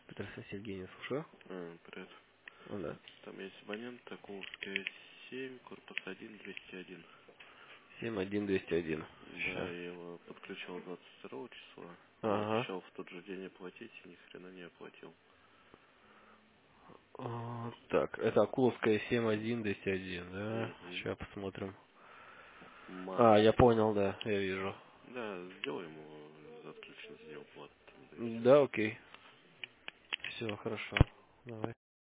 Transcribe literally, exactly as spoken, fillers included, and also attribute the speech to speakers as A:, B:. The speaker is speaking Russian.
A: Здравствуйте, Евгений, слушаю.
B: А, привет.
A: Ну да.
B: Там есть абонент, Таковская семь, корпус один, двести один.
A: семь один двести один.
B: Да,
A: Сейчас.
B: я его подключил двадцать второго числа и
A: Ага.
B: обещал в тот же день оплатить, и ни хрена не оплатил.
A: А, Так, это Акуловская семь один двести один, да?
B: Угу.
A: Сейчас посмотрим.
B: Макс.
A: А, я понял, да, я вижу.
B: Да, сделай ему за отключение с дня уплаты, там, да и все.
A: Да, окей. Все, хорошо. Давай.